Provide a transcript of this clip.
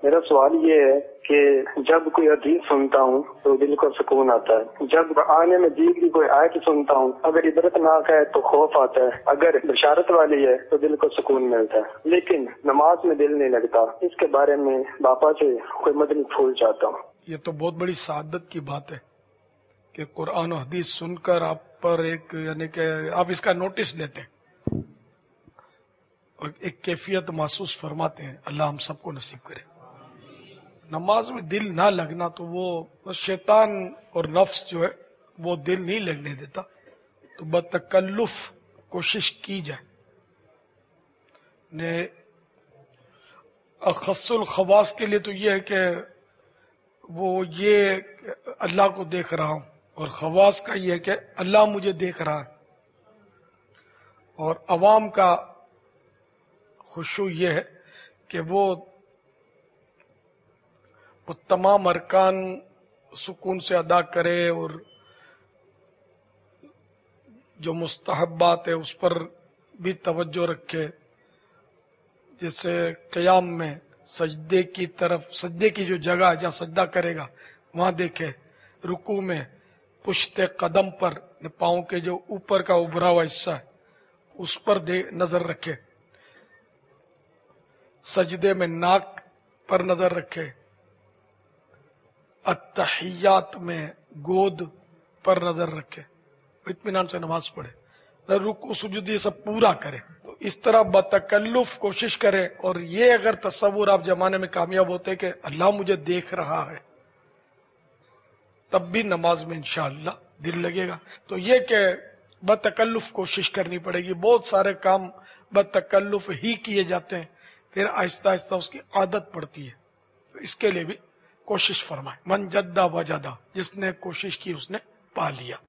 میرا سوال یہ ہے کہ جب کوئی حدیث سنتا ہوں تو دل کو سکون آتا ہے، جب آنے میں دین کی کوئی آیت سنتا ہوں اگر عبرتناک ہے تو خوف آتا ہے، اگر بشارت والی ہے تو دل کو سکون ملتا ہے، لیکن نماز میں دل نہیں لگتا۔ اس کے بارے میں باپا سے کوئی مدنی پھول چاہتا ہوں۔ یہ تو بہت بڑی سعادت کی بات ہے کہ قرآن و حدیث سن کر آپ پر ایک یعنی کہ آپ اس کا نوٹس لیتے ہیں اور ایک کیفیت محسوس فرماتے ہیں۔ اللہ ہم سب کو نصیب کرے۔ نماز میں دل نہ لگنا تو وہ شیطان اور نفس جو ہے وہ دل نہیں لگنے دیتا، تو بتکلف کوشش کی جائے۔ اخص الخواص کے لیے تو یہ ہے کہ وہ یہ اللہ کو دیکھ رہا ہوں، اور خواص کا یہ ہے کہ اللہ مجھے دیکھ رہا ہے، اور عوام کا خشوع یہ ہے کہ وہ تمام ارکان سکون سے ادا کرے اور جو مستحبات ہے اس پر بھی توجہ رکھے، جیسے قیام میں سجدے کی طرف، سجدے کی جو جگہ ہے جہاں سجدہ کرے گا وہاں دیکھے، رکوع میں پشت قدم پر پاؤں کے جو اوپر کا ابھرا ہوا حصہ ہے اس پر نظر رکھے، سجدے میں ناک پر نظر رکھے، التحیات میں گود پر نظر رکھے، اطمینان سے نماز پڑھے، رکوع سجود یہ سب پورا کرے۔ تو اس طرح بتکلف کوشش کرے، اور یہ اگر تصور آپ جمانے میں کامیاب ہوتے کہ اللہ مجھے دیکھ رہا ہے تب بھی نماز میں انشاءاللہ دل لگے گا۔ تو یہ کہ بتکلف کوشش کرنی پڑے گی، بہت سارے کام بتکلف ہی کیے جاتے ہیں، پھر آہستہ آہستہ اس کی عادت پڑتی ہے، تو اس کے لیے بھی کوشش فرمائے۔ من جدہ وجدہ، جس نے کوشش کی اس نے پا لیا۔